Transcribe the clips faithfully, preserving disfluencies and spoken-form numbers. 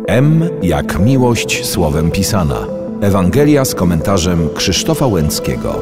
M jak miłość słowem pisana. Ewangelia z komentarzem Krzysztofa Łęckiego.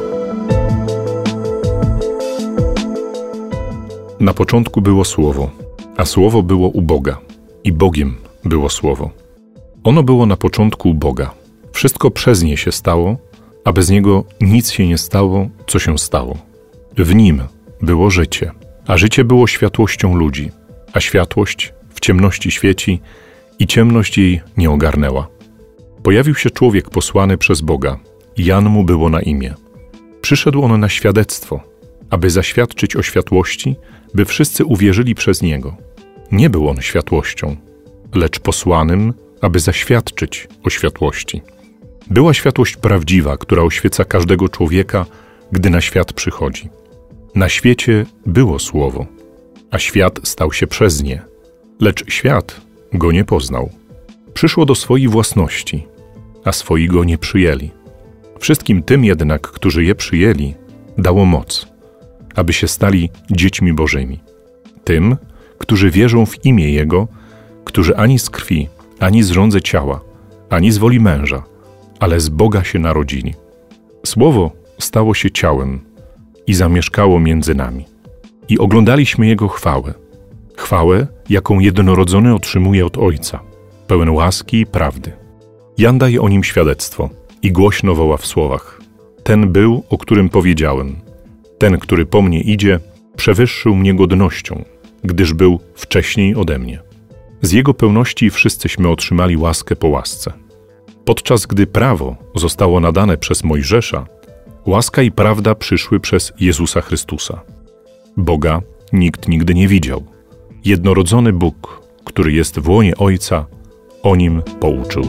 Na początku było Słowo, a Słowo było u Boga i Bogiem było Słowo. Ono było na początku u Boga. Wszystko przez nie się stało, a bez niego nic się nie stało, co się stało. W nim było życie, a życie było światłością ludzi, a światłość w ciemności świeci i ciemność jej nie ogarnęła. Pojawił się człowiek posłany przez Boga, Jan mu było na imię. Przyszedł on na świadectwo, aby zaświadczyć o światłości, by wszyscy uwierzyli przez niego. Nie był on światłością, lecz posłanym, aby zaświadczyć o światłości. Była światłość prawdziwa, która oświeca każdego człowieka, gdy na świat przychodzi. Na świecie było Słowo, a świat stał się przez nie, lecz świat go nie poznał. Przyszło do swojej własności, a swoi go nie przyjęli. Wszystkim tym jednak, którzy je przyjęli, dało moc, aby się stali dziećmi Bożymi. Tym, którzy wierzą w imię Jego, którzy ani z krwi, ani z żądzy ciała, ani z woli męża, ale z Boga się narodzili. Słowo stało się ciałem i zamieszkało między nami. I oglądaliśmy Jego chwałę. Chwałę, jaką jednorodzony otrzymuje od Ojca, pełen łaski i prawdy. Jan daje o nim świadectwo i głośno woła w słowach: Ten był, o którym powiedziałem. Ten, który po mnie idzie, przewyższył mnie godnością, gdyż był wcześniej ode mnie. Z Jego pełności wszyscyśmy otrzymali łaskę po łasce. Podczas gdy prawo zostało nadane przez Mojżesza, łaska i prawda przyszły przez Jezusa Chrystusa. Boga nikt nigdy nie widział. Jednorodzony Bóg, który jest w łonie Ojca, o Nim pouczył.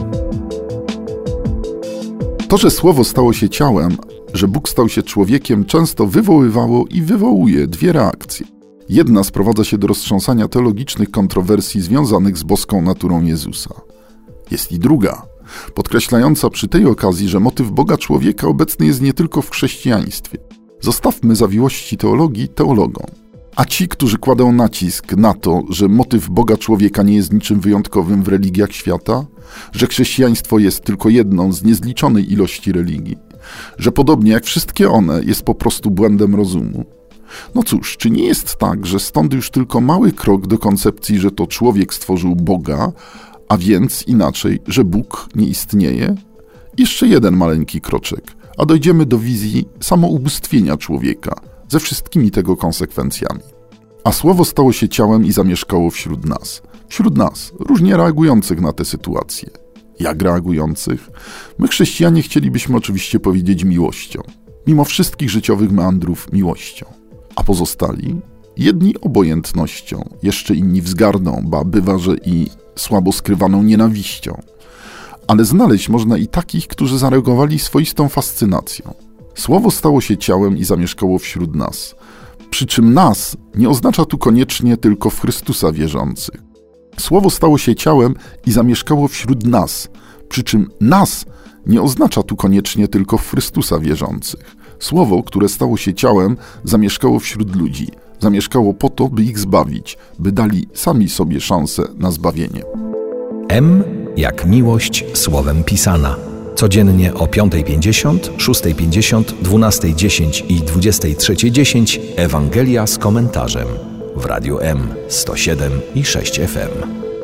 To, że Słowo stało się ciałem, że Bóg stał się człowiekiem, często wywoływało i wywołuje dwie reakcje. Jedna sprowadza się do roztrząsania teologicznych kontrowersji związanych z boską naturą Jezusa. Jest i druga, podkreślająca przy tej okazji, że motyw Boga człowieka obecny jest nie tylko w chrześcijaństwie. Zostawmy zawiłości teologii teologom. A ci, którzy kładą nacisk na to, że motyw Boga człowieka nie jest niczym wyjątkowym w religiach świata, że chrześcijaństwo jest tylko jedną z niezliczonej ilości religii, że podobnie jak wszystkie one jest po prostu błędem rozumu. No cóż, czy nie jest tak, że stąd już tylko mały krok do koncepcji, że to człowiek stworzył Boga, a więc inaczej, że Bóg nie istnieje? Jeszcze jeden maleńki kroczek, a dojdziemy do wizji samoubóstwienia człowieka, ze wszystkimi tego konsekwencjami. A Słowo stało się ciałem i zamieszkało wśród nas. Wśród nas, różnie reagujących na tę sytuację. Jak reagujących? My, chrześcijanie, chcielibyśmy oczywiście powiedzieć miłością. Mimo wszystkich życiowych meandrów miłością. A pozostali? Jedni obojętnością, jeszcze inni wzgardą, ba bywa, że i słabo skrywaną nienawiścią. Ale znaleźć można i takich, którzy zareagowali swoistą fascynacją. Słowo stało się ciałem i zamieszkało wśród nas. Przy czym nas nie oznacza tu koniecznie tylko w Chrystusa wierzących. Słowo stało się ciałem i zamieszkało wśród nas. Przy czym nas nie oznacza tu koniecznie tylko w Chrystusa wierzących. Słowo, które stało się ciałem, zamieszkało wśród ludzi. Zamieszkało po to, by ich zbawić, by dali sami sobie szansę na zbawienie. M jak miłość słowem pisana. Codziennie o piąta pięćdziesiąt, szósta pięćdziesiąt, dwunasta dziesięć i dwudziesta trzecia dziesięć Ewangelia z komentarzem w Radiu M sto siedem i sześć F M.